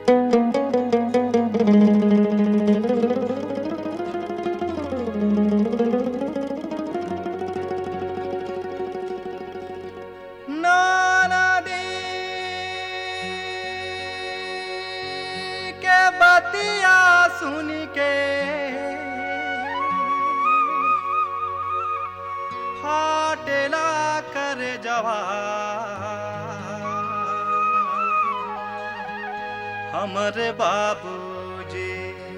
नदी के बतिया सुन के फाटेला कर जवा हमरे बाबूजी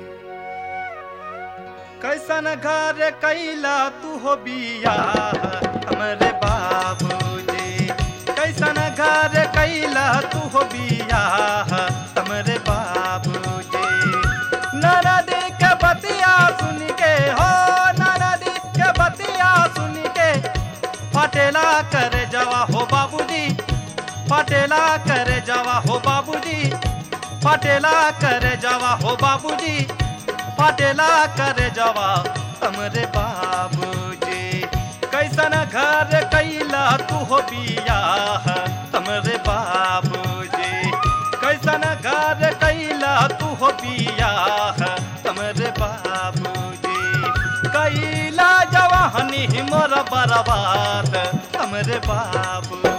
कैसन घर कैला तू हो बिया हमरे बाबूजी कैसन घर कैला तू हो बिया हमरे बाबूजी ननदी के बतिया सुन के हो ननदी के बतिया सुन के फटेला कर जवा हो बाबूजी फटेला कर जवा हो बाबूजी फटेला कर जवा हो बाबूजी फटेला कर जवा हमरे बाबूजी कैसन घर कैला तू हो बिया हमरे बाबूजी कैसन घर कैला तू हो बिया हमरे बाबूजी कैला जवानी मोर बर्बाद हमरे बाबूजी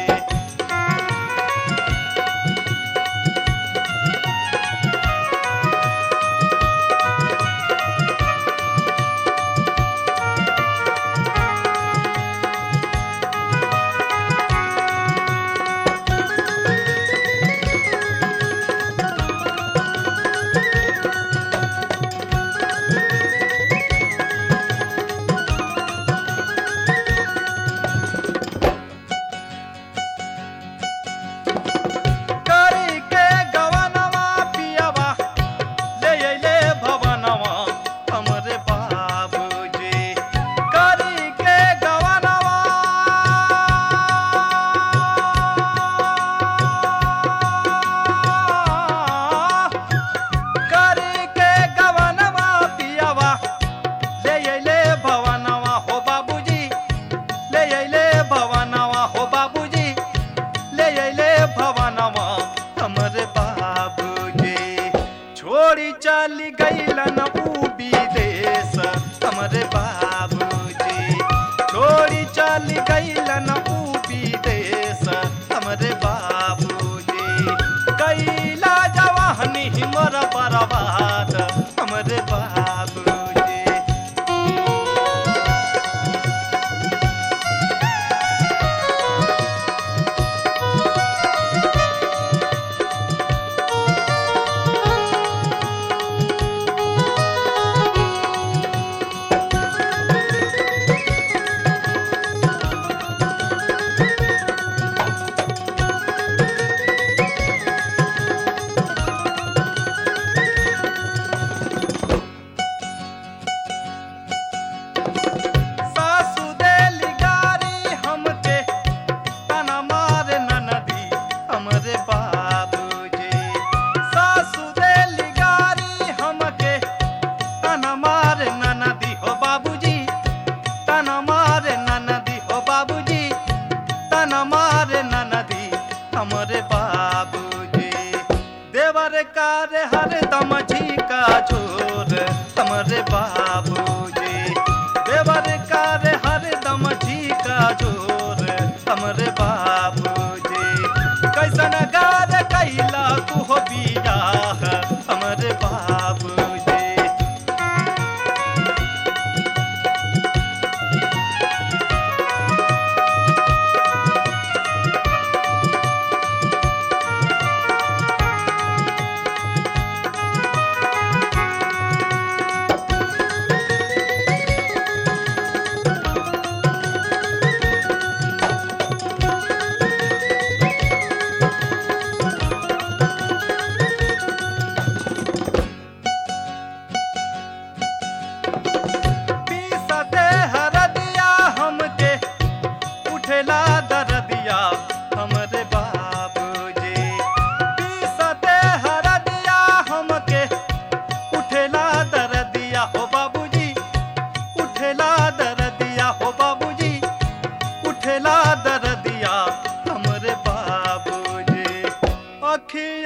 छोड़ी चली गईलन ऊ विदेश हमरे बाबूजी छोड़ी चली गईलन ऊ विदेश हमरे बाबूजी कैला जवानी मोर बर्बाद हमरे बाबूजी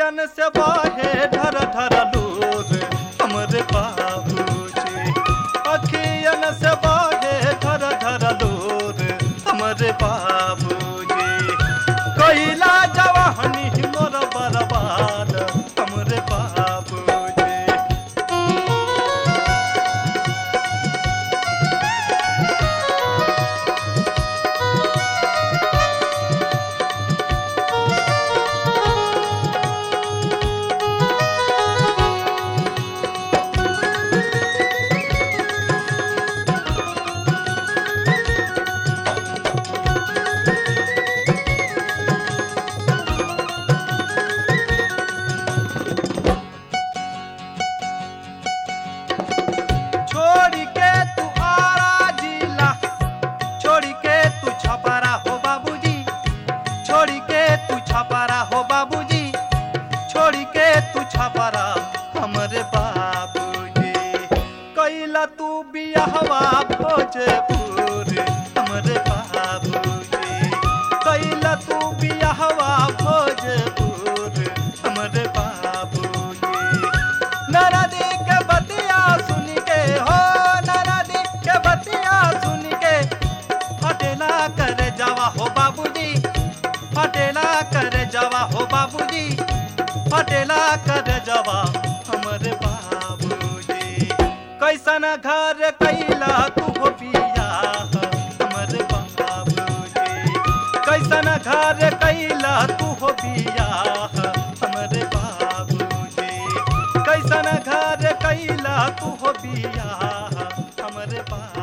अखियन से बहे धर धर लोर हमरे बाबूजी अखियन से बहे धर धर लोर हमरे बाबूजी कैला जवानी मोर बर्बाद हमरे बाबूजी छोड़ी के तू आरा जिला छोड़ी के तू छपरा हो बाबूजी छोड़ी के तू छपरा हो बाबूजी छोड़ी के तू छपरा हमरे बाबूजी कैला तू बियाहवा भोजपुर हमरे बाबूजी कैला तू बियाहवा भोजपुर हमरे बाबूजी नरदी के बतिया सुन के हो नरदी के बतिया सुन के फटेला कर जावा हो बाबूजी फटेला कर जावा हो बाबूजी फटेला कर जावा हमरे बाबूजी कैसन घर कैला तू हो बियाह हमरे बाबूजी कैसन घर कैला तू हो बियाह हमरे बाबूजी कैसन घर कैला तू हो बियाह हमरे बाबूजी